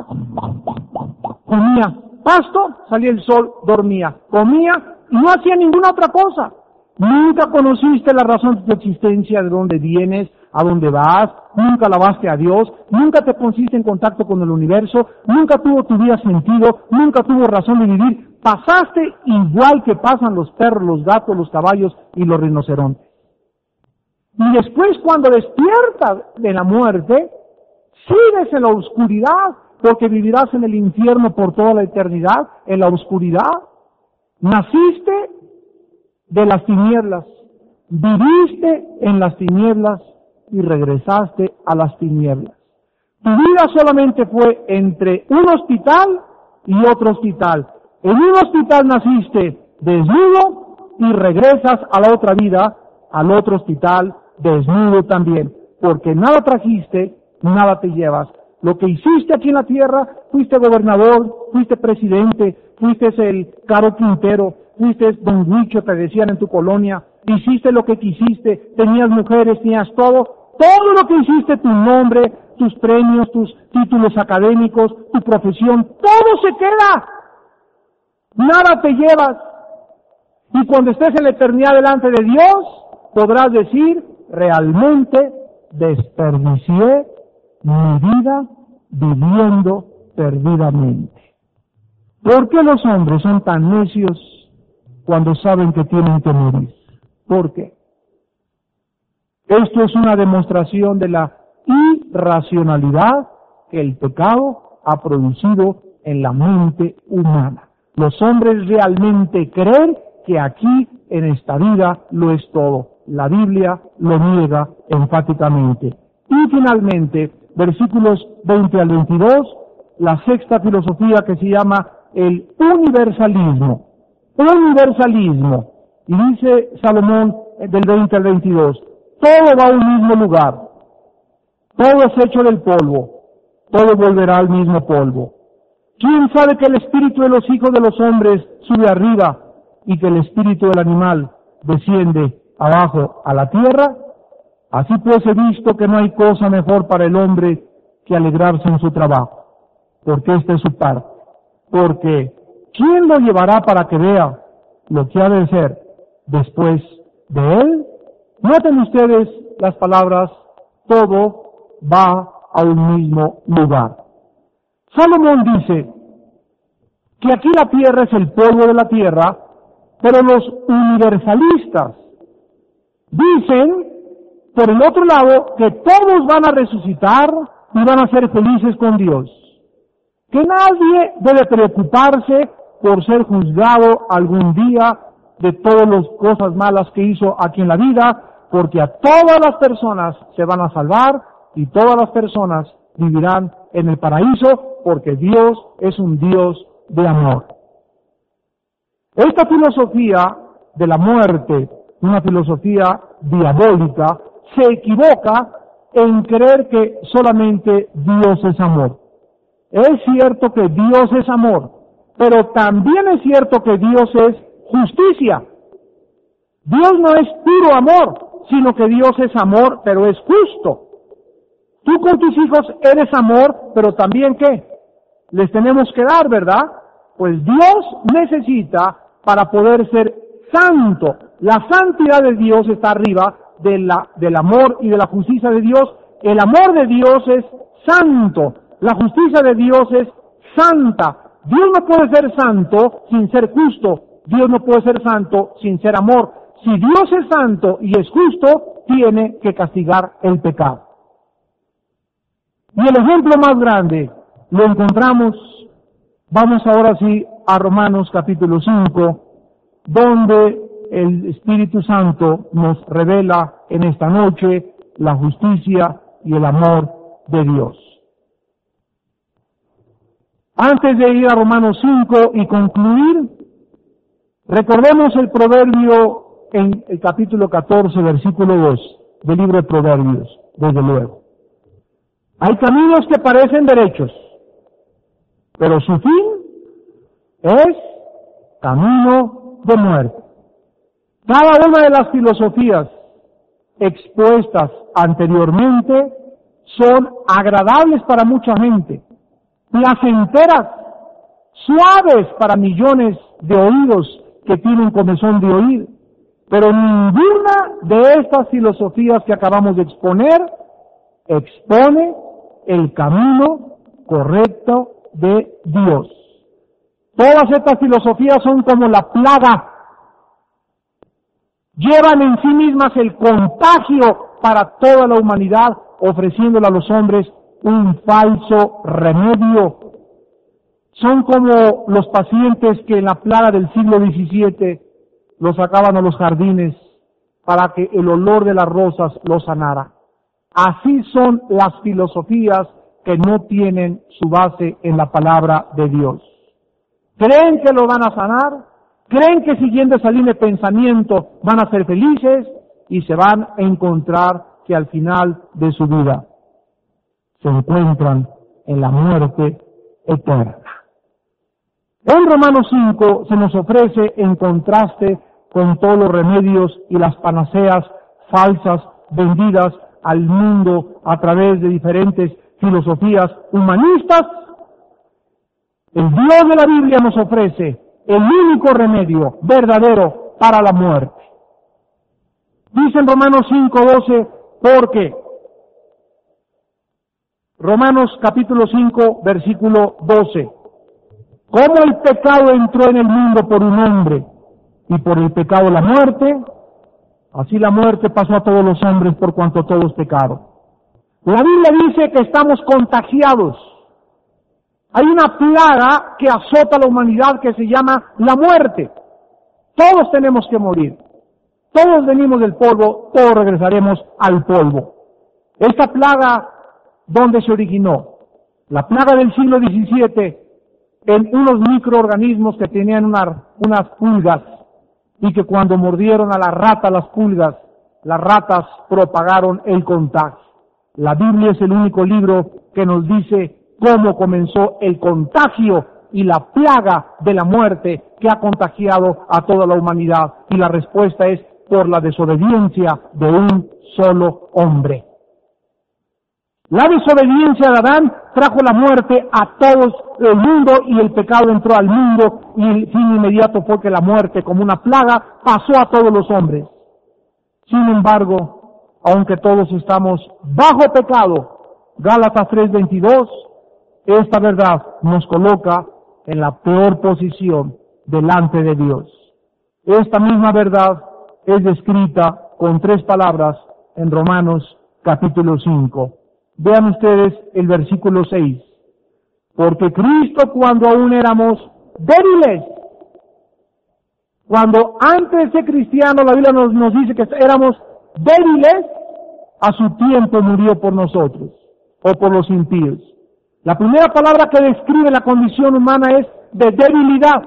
comía pasto, salía el sol, dormía, comía y no hacía ninguna otra cosa. Nunca conociste la razón de tu existencia, de dónde vienes, a dónde vas, nunca alabaste a Dios, nunca te pusiste en contacto con el universo, nunca tuvo tu vida sentido, nunca tuvo razón de vivir. Pasaste igual que pasan los perros, los gatos, los caballos y los rinocerontes. Y después, cuando despiertas de la muerte, sigues en la oscuridad, porque vivirás en el infierno por toda la eternidad, en la oscuridad. Naciste de las tinieblas, viviste en las tinieblas y regresaste a las tinieblas. Tu vida solamente fue entre un hospital y otro hospital. En un hospital naciste desnudo y regresas a la otra vida, al otro hospital, desnudo también, porque nada trajiste, nada te llevas. Lo que hiciste aquí en la tierra, fuiste gobernador, fuiste presidente, fuiste el Caro Quintero, fuiste Don Huicho, te decían en tu colonia, hiciste lo que quisiste, tenías mujeres, tenías todo lo que hiciste, tu nombre, tus premios, tus títulos académicos, tu profesión, todo se queda. Nada te llevas. Y cuando estés en la eternidad delante de Dios, podrás decir, realmente desperdicié mi vida viviendo perdidamente. ¿Por qué los hombres son tan necios cuando saben que tienen que morir? ¿Por qué? Esto es una demostración de la irracionalidad que el pecado ha producido en la mente humana. Los hombres realmente creen que aquí en esta vida lo es todo. La Biblia lo niega enfáticamente. Y finalmente, versículos 20 al 22, la sexta filosofía que se llama el universalismo. Universalismo. Y dice Salomón del 20 al 22, todo va a un mismo lugar. Todo es hecho del polvo, todo volverá al mismo polvo. ¿Quién sabe que el espíritu de los hijos de los hombres sube arriba y que el espíritu del animal desciende abajo a la tierra? Así pues he visto que no hay cosa mejor para el hombre que alegrarse en su trabajo, porque esta es su parte. Porque ¿quién lo llevará para que vea lo que ha de ser después de él? Noten ustedes las palabras, todo va a un mismo lugar. Salomón dice que aquí la tierra es el polvo de la tierra, pero los universalistas dicen, por el otro lado, que todos van a resucitar y van a ser felices con Dios. Que nadie debe preocuparse por ser juzgado algún día de todas las cosas malas que hizo aquí en la vida, porque a todas las personas se van a salvar y todas las personas vivirán en el paraíso, porque Dios es un Dios de amor. Esta filosofía de la muerte, una filosofía diabólica, se equivoca en creer que solamente Dios es amor. Es cierto que Dios es amor, pero también es cierto que Dios es justicia. Dios no es puro amor, sino que Dios es amor, pero es justo. Tú con tus hijos eres amor, pero también ¿qué? Les tenemos que dar, ¿verdad? Pues Dios necesita, para poder ser santo, la santidad de Dios está arriba del amor y de la justicia de Dios. El amor de Dios es santo, la justicia de Dios es santa. Dios no puede ser santo sin ser justo, Dios no puede ser santo sin ser amor. Si Dios es santo y es justo, tiene que castigar el pecado. Y el ejemplo más grande lo encontramos, vamos ahora sí a Romanos capítulo 5, donde el Espíritu Santo nos revela en esta noche la justicia y el amor de Dios. Antes de ir a Romanos 5 y concluir, recordemos el proverbio en el capítulo 14, versículo 2 del libro de Proverbios, desde luego. Hay caminos que parecen derechos, pero su fin es camino de muerte. Cada una de las filosofías expuestas anteriormente son agradables para mucha gente, placenteras, suaves para millones de oídos que tienen comezón de oír, pero ninguna de estas filosofías que acabamos de exponer expone el camino correcto de Dios. Todas estas filosofías son como la plaga. Llevan en sí mismas el contagio para toda la humanidad, ofreciéndole a los hombres un falso remedio. Son como los pacientes que en la plaga del siglo XVII los sacaban a los jardines para que el olor de las rosas los sanara. Así son las filosofías que no tienen su base en la palabra de Dios. ¿Creen que lo van a sanar? ¿Creen que siguiendo esa línea de pensamiento van a ser felices? Y se van a encontrar que al final de su vida se encuentran en la muerte eterna. En Romanos 5 se nos ofrece, en contraste con todos los remedios y las panaceas falsas vendidas al mundo a través de diferentes filosofías humanistas, el Dios de la Biblia nos ofrece el único remedio verdadero para la muerte. Dice en Romanos 5:12, porque Romanos capítulo 5, versículo 12. Como el pecado entró en el mundo por un hombre, y por el pecado la muerte, así la muerte pasó a todos los hombres por cuanto todos pecaron. La Biblia dice que estamos contagiados. Hay una plaga que azota a la humanidad que se llama la muerte. Todos tenemos que morir. Todos venimos del polvo, todos regresaremos al polvo. Esta plaga, ¿dónde se originó? La plaga del siglo XVII, en unos microorganismos que tenían unas pulgas, y que cuando mordieron a la rata las pulgas, las ratas propagaron el contagio. La Biblia es el único libro que nos dice cómo comenzó el contagio y la plaga de la muerte que ha contagiado a toda la humanidad. Y la respuesta es por la desobediencia de un solo hombre. La desobediencia de Adán trajo la muerte a todo el mundo y el pecado entró al mundo y el fin inmediato fue que la muerte como una plaga pasó a todos los hombres. Sin embargo, aunque todos estamos bajo pecado, Gálatas 3:22, esta verdad nos coloca en la peor posición delante de Dios. Esta misma verdad es descrita con 3 palabras en Romanos capítulo 5. Vean ustedes el versículo 6. Porque Cristo cuando aún éramos débiles, cuando antes de cristiano la Biblia nos dice que éramos débiles, a su tiempo murió por nosotros, o por los impíos. La primera palabra que describe la condición humana es de debilidad.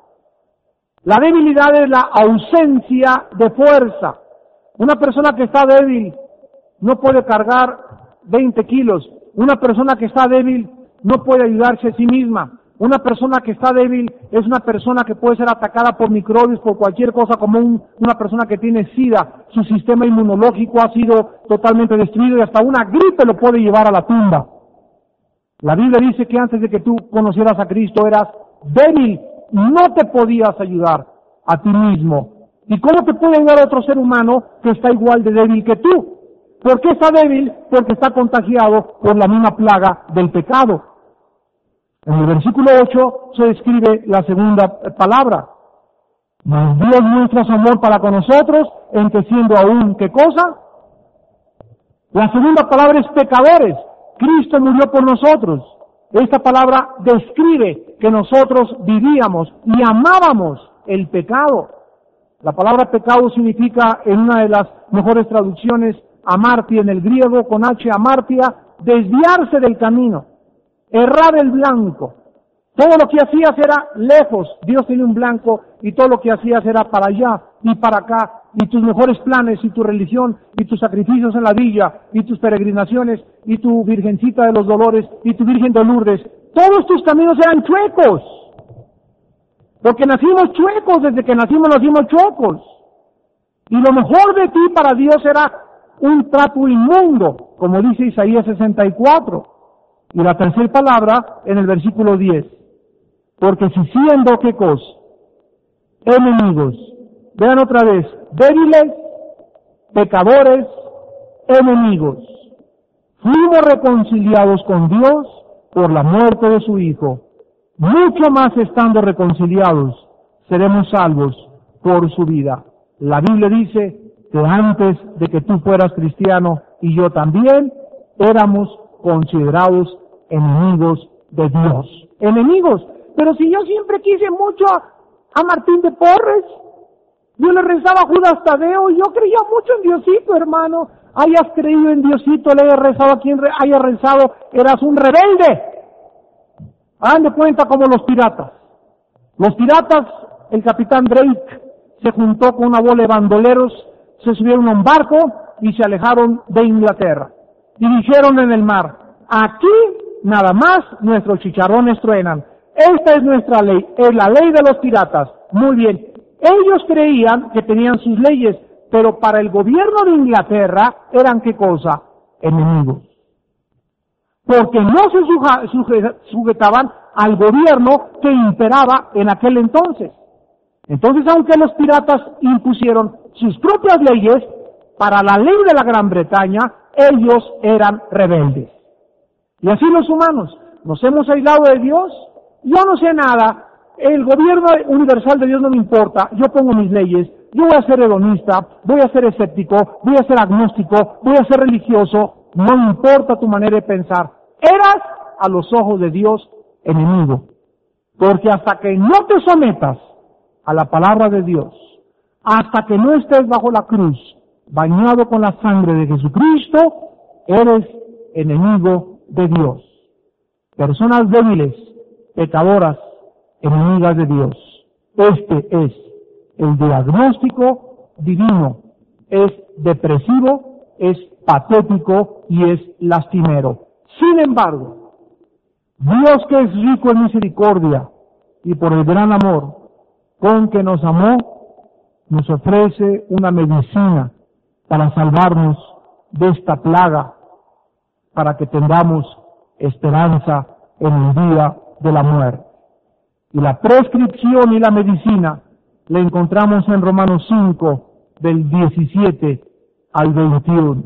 La debilidad es la ausencia de fuerza. Una persona que está débil no puede cargar 20 kilos. Una persona que está débil no puede ayudarse a sí misma. Una persona que está débil es una persona que puede ser atacada por microbios, por cualquier cosa, como una persona que tiene SIDA. Su sistema inmunológico ha sido totalmente destruido y hasta una gripe lo puede llevar a la tumba. La Biblia dice que antes de que tú conocieras a Cristo eras débil, no te podías ayudar a ti mismo. ¿Y cómo te puede ayudar otro ser humano que está igual de débil que tú? ¿Por qué está débil? Porque está contagiado por la misma plaga del pecado. En el versículo 8 se describe la segunda palabra. Mas Dios muestra su amor para con nosotros, en que siendo aún, ¿qué cosa? La segunda palabra es pecadores. Cristo murió por nosotros. Esta palabra describe que nosotros vivíamos y amábamos el pecado. La palabra pecado significa, en una de las mejores traducciones, amartia en el griego, con H, amartia, desviarse del camino, errar el blanco. Todo lo que hacías era lejos, Dios tenía un blanco y todo lo que hacías era para allá y para acá, y tus mejores planes y tu religión y tus sacrificios en la villa y tus peregrinaciones y tu Virgencita de los Dolores y tu Virgen de Lourdes, todos tus caminos eran chuecos, porque nacimos chuecos, desde que nacimos chuecos, y lo mejor de ti para Dios era un trapo inmundo, como dice Isaías 64, y la tercera palabra en el versículo 10, porque si siendo, ¿qué cosa? Enemigos, vean otra vez, débiles, pecadores, enemigos, fuimos reconciliados con Dios por la muerte de su Hijo, mucho más estando reconciliados, seremos salvos por su vida. La Biblia dice que antes de que tú fueras cristiano y yo también, éramos considerados enemigos de Dios. Enemigos. Pero si yo siempre quise mucho a Martín de Porres, yo le rezaba a Judas Tadeo y yo creía mucho en Diosito, hermano. Hayas creído en Diosito, le hayas rezado a quien haya rezado, eras un rebelde. Hagan de cuenta como los piratas. Los piratas, el capitán Drake se juntó con una bola de bandoleros, se subieron a un barco y se alejaron de Inglaterra. Y dijeron en el mar, aquí nada más nuestros chicharrones truenan. Esta es nuestra ley, es la ley de los piratas. Muy bien. Ellos creían que tenían sus leyes, pero para el gobierno de Inglaterra eran ¿qué cosa? Enemigos. Porque no se sujetaban al gobierno que imperaba en aquel entonces. Entonces, aunque los piratas impusieron sus propias leyes, para la ley de la Gran Bretaña, ellos eran rebeldes. Y así los humanos, nos hemos aislado de Dios. Yo no sé nada, el gobierno universal de Dios no me importa, yo pongo mis leyes, yo voy a ser hedonista, voy a ser escéptico, voy a ser agnóstico, voy a ser religioso, no me importa tu manera de pensar. Eras, a los ojos de Dios, enemigo. Porque hasta que no te sometas a la palabra de Dios, hasta que no estés bajo la cruz, bañado con la sangre de Jesucristo, eres enemigo de Dios. Personas débiles, pecadoras, enemigas de Dios. Este es el diagnóstico divino, es depresivo, es patético y es lastimero. Sin embargo, Dios, que es rico en misericordia y por el gran amor con que nos amó, nos ofrece una medicina para salvarnos de esta plaga, para que tengamos esperanza en el día de la muerte. Y la prescripción y la medicina la encontramos en Romanos 5, del 17 al 21.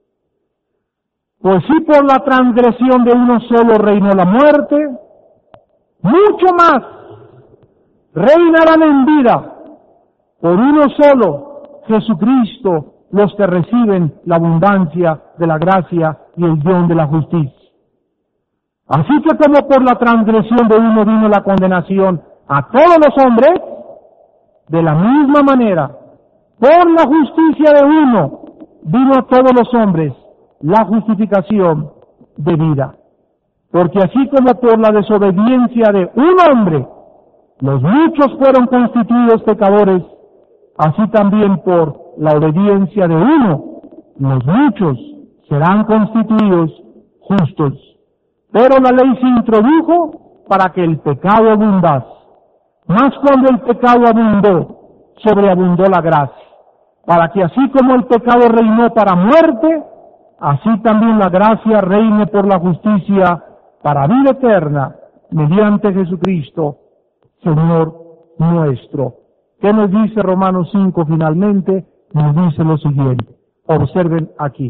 Pues si por la transgresión de uno solo reinó la muerte, mucho más reinarán en vida por uno solo, Jesucristo, los que reciben la abundancia de la gracia y el don de la justicia. Así que como por la transgresión de uno vino la condenación a todos los hombres, de la misma manera, por la justicia de uno vino a todos los hombres la justificación de vida. Porque así como por la desobediencia de un hombre los muchos fueron constituidos pecadores, así también por la obediencia de uno los muchos serán constituidos justos. Pero la ley se introdujo para que el pecado abundase. Mas cuando el pecado abundó, sobreabundó la gracia, para que así como el pecado reinó para muerte, así también la gracia reine por la justicia para vida eterna, mediante Jesucristo, Señor nuestro. ¿Qué nos dice Romanos 5 finalmente? Nos dice lo siguiente. Observen aquí.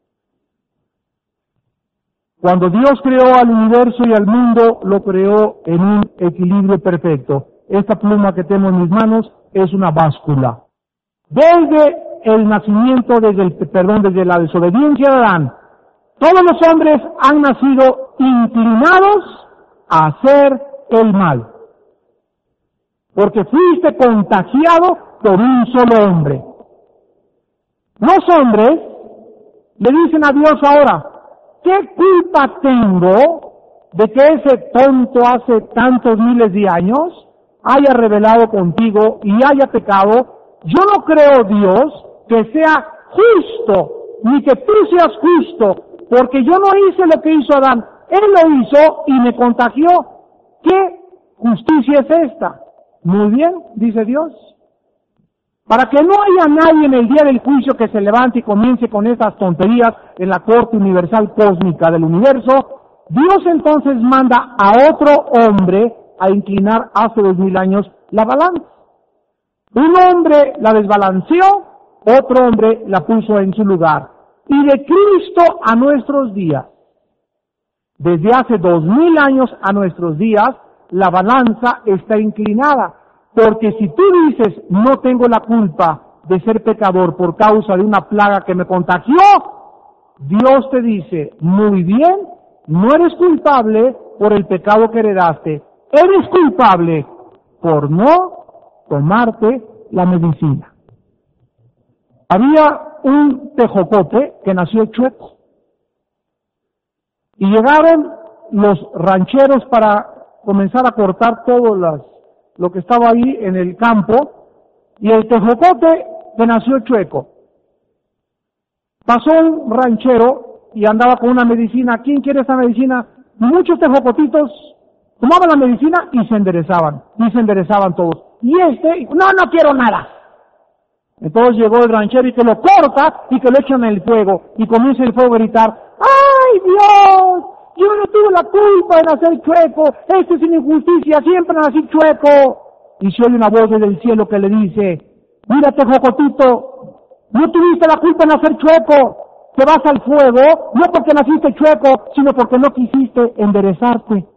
Cuando Dios creó al universo y al mundo, lo creó en un equilibrio perfecto. Esta pluma que tengo en mis manos es una báscula. Desde el nacimiento, desde la desobediencia de Adán, todos los hombres han nacido inclinados a hacer el mal. Porque fuiste contagiado por un solo hombre. Los hombres le dicen a Dios ahora, ¿qué culpa tengo de que ese tonto hace tantos miles de años haya rebelado contigo y haya pecado? Yo no creo, Dios, que sea justo, ni que tú seas justo, porque yo no hice lo que hizo Adán. Él lo hizo y me contagió. ¿Qué justicia es esta? Muy bien, dice Dios. Para que no haya nadie en el día del juicio que se levante y comience con estas tonterías en la corte universal cósmica del universo, Dios entonces manda a otro hombre a inclinar hace 2000 años la balanza. Un hombre la desbalanceó, otro hombre la puso en su lugar. Y de Cristo a nuestros días, desde hace 2000 años a nuestros días, la balanza está inclinada. Porque si tú dices, no tengo la culpa de ser pecador por causa de una plaga que me contagió, Dios te dice, muy bien, no eres culpable por el pecado que heredaste, eres culpable por no tomarte la medicina. Había un tejocote que nació chueco. Y llegaron los rancheros para comenzar a cortar todo lo que estaba ahí en el campo, y el tejocote que nació chueco. Pasó un ranchero y andaba con una medicina. ¿Quién quiere esa medicina? Muchos tejocotitos tomaban la medicina y se enderezaban todos. Y no quiero nada. Entonces llegó el ranchero y que lo corta y que lo echan en el fuego, y comienza el fuego a gritar, ¡ay Dios! Yo no tuve la culpa de nacer chueco, esto es una injusticia, siempre nací chueco. Y se oye una voz desde el cielo que le dice, mira tejocotito, no tuviste la culpa de nacer chueco, te vas al fuego, no porque naciste chueco, sino porque no quisiste enderezarte.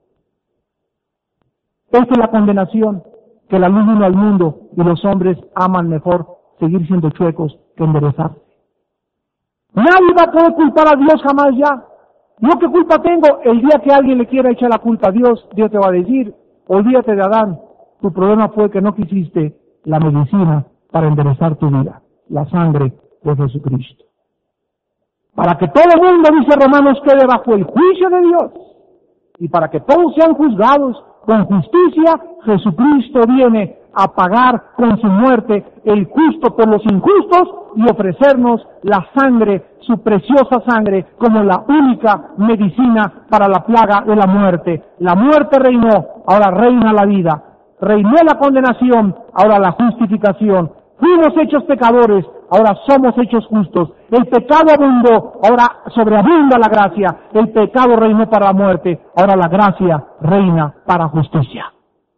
Esta es la condenación, que la luz vino al mundo y los hombres aman mejor seguir siendo chuecos que enderezarse. Nadie va a poder culpar a Dios jamás ya. ¿Yo qué culpa tengo? El día que alguien le quiera echar la culpa a Dios, Dios te va a decir, olvídate de Adán, tu problema fue que no quisiste la medicina para enderezar tu vida, la sangre de Jesucristo. Para que todo el mundo, dice Romanos, quede bajo el juicio de Dios, y para que todos sean juzgados con justicia, Jesucristo viene a pagar con su muerte el justo por los injustos y ofrecernos la sangre, su preciosa sangre, como la única medicina para la plaga de la muerte. La muerte reinó, ahora reina la vida. Reinó la condenación, ahora la justificación. Fuimos hechos pecadores, ahora somos hechos justos. El pecado abundó, ahora sobreabunda la gracia. El pecado reinó para la muerte, ahora la gracia reina para justicia.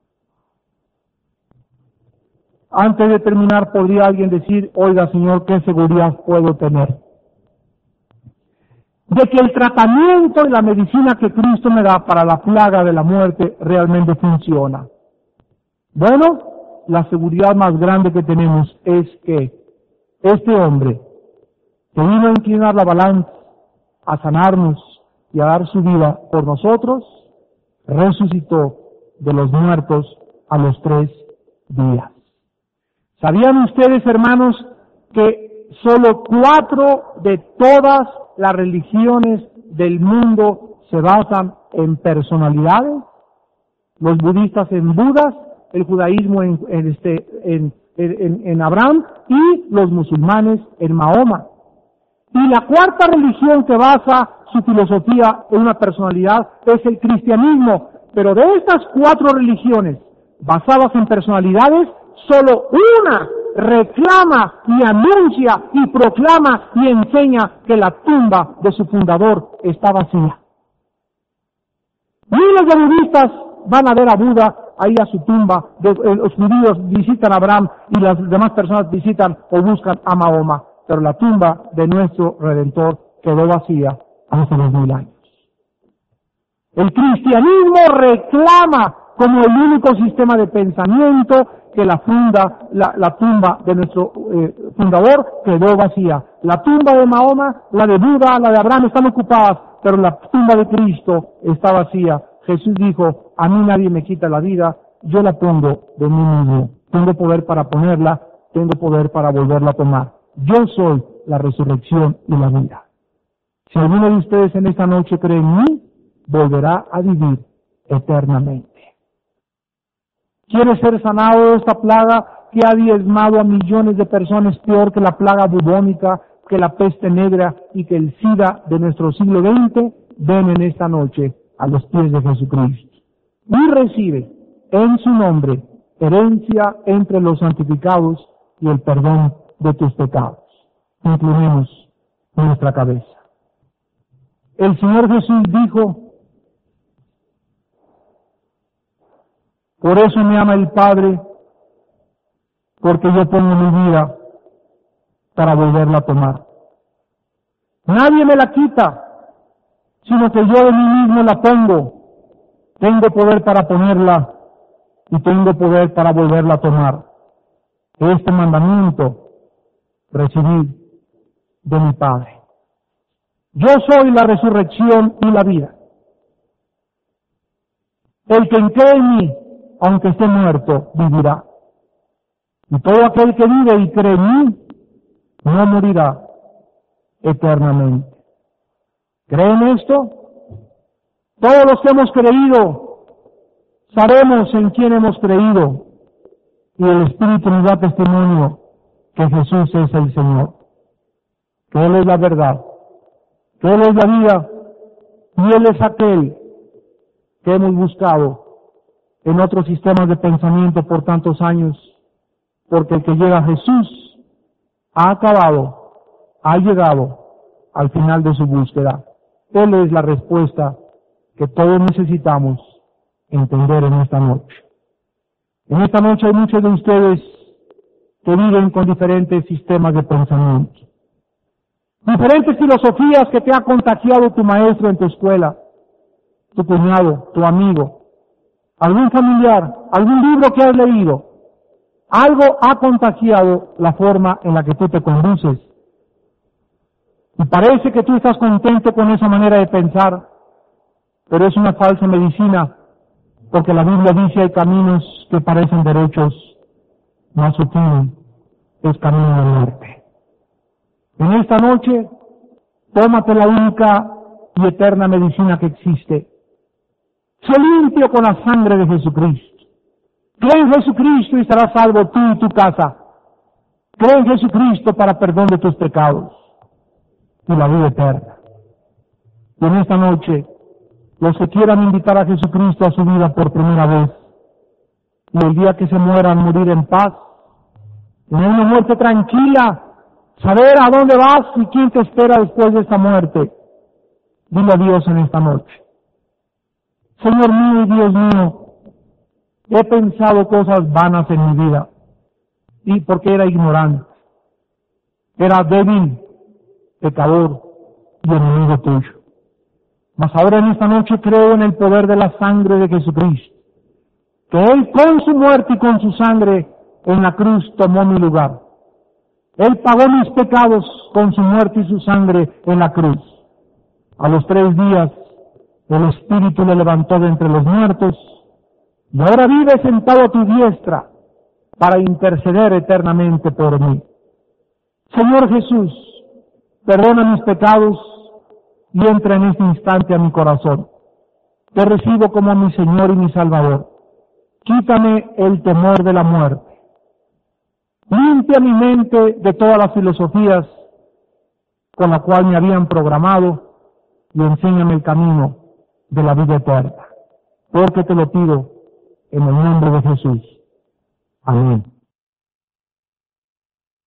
Antes de terminar, podría alguien decir, oiga Señor, ¿qué seguridad puedo tener de que el tratamiento y la medicina que Cristo me da para la plaga de la muerte realmente funciona? Bueno, la seguridad más grande que tenemos es que este hombre que vino a inclinar la balanza, a sanarnos y a dar su vida por nosotros, resucitó de los muertos a los 3 días. ¿Sabían ustedes, hermanos, que solo 4 de todas las religiones del mundo se basan en personalidades? Los budistas en Budas, el judaísmo en Abraham y los musulmanes en Mahoma. Y la 4ª religión que basa su filosofía en una personalidad es el cristianismo. Pero de estas 4 religiones basadas en personalidades, solo una reclama y anuncia y proclama y enseña que la tumba de su fundador está vacía. Miles de budistas van a ver a Buda ahí a su tumba, los judíos visitan a Abraham y las demás personas visitan o buscan a Mahoma, pero la tumba de nuestro Redentor quedó vacía hace 2000 años. El cristianismo reclama como el único sistema de pensamiento que la tumba de nuestro fundador quedó vacía. La tumba de Mahoma, la de Buda, la de Abraham están ocupadas, pero la tumba de Cristo está vacía. Jesús dijo, a mí nadie me quita la vida, yo la pongo de mí mismo. Tengo poder para ponerla, tengo poder para volverla a tomar. Yo soy la resurrección y la vida. Si alguno de ustedes en esta noche cree en mí, volverá a vivir eternamente. ¿Quiere ser sanado de esta plaga que ha diezmado a millones de personas, peor que la plaga bubónica, que la peste negra y que el SIDA de nuestro siglo XX? Ven en esta noche a los pies de Jesucristo y recibe en su nombre herencia entre los santificados y el perdón de tus pecados. Inclinemos nuestra cabeza. El Señor Jesús dijo, por eso me ama el Padre, porque yo pongo mi vida para volverla a tomar. Nadie me la quita, sino que yo de mí mismo la pongo. Tengo poder para ponerla y tengo poder para volverla a tomar. Este mandamiento recibí de mi Padre. Yo soy la resurrección y la vida. El que cree en mí, aunque esté muerto, vivirá. Y todo aquel que vive y cree en mí, no morirá eternamente. ¿Creen esto? Todos los que hemos creído, sabemos en quién hemos creído. Y el Espíritu nos da testimonio que Jesús es el Señor. Que Él es la verdad. Que Él es la vida. Y Él es aquel que hemos buscado en otros sistemas de pensamiento por tantos años, porque el que llega a Jesús ha llegado al final de su búsqueda. Él es la respuesta que todos necesitamos entender en esta noche. En esta noche hay muchos de ustedes que viven con diferentes sistemas de pensamiento, diferentes filosofías que te ha contagiado tu maestro en tu escuela, tu cuñado, tu amigo, algún familiar, algún libro que has leído. Algo ha contagiado la forma en la que tú te conduces. Y parece que tú estás contento con esa manera de pensar, pero es una falsa medicina, porque la Biblia dice hay caminos que parecen derechos, mas su fin es camino de muerte. En esta noche, tómate la única y eterna medicina que existe. Sé limpio con la sangre de Jesucristo. Cree en Jesucristo y serás salvo tú y tu casa. Cree en Jesucristo para perdón de tus pecados y la vida eterna. Y en esta noche, los que quieran invitar a Jesucristo a su vida por primera vez, y el día que se mueran, morir en paz, tener una muerte tranquila, saber a dónde vas y quién te espera después de esta muerte. Dile a Dios en esta noche: Señor mío y Dios mío, he pensado cosas vanas en mi vida, y porque era ignorante, era débil, pecador y enemigo tuyo. Mas ahora en esta noche creo en el poder de la sangre de Jesucristo, que Él con su muerte y con su sangre en la cruz tomó mi lugar. Él pagó mis pecados con su muerte y su sangre en la cruz. A los 3 días el Espíritu le levantó de entre los muertos y ahora vive sentado a tu diestra para interceder eternamente por mí. Señor Jesús, perdona mis pecados y entra en este instante a mi corazón. Te recibo como mi Señor y mi Salvador. Quítame el temor de la muerte. Limpia mi mente de todas las filosofías con la cual me habían programado y enséñame el camino de la vida eterna. Porque te lo pido en el nombre de Jesús. Amén.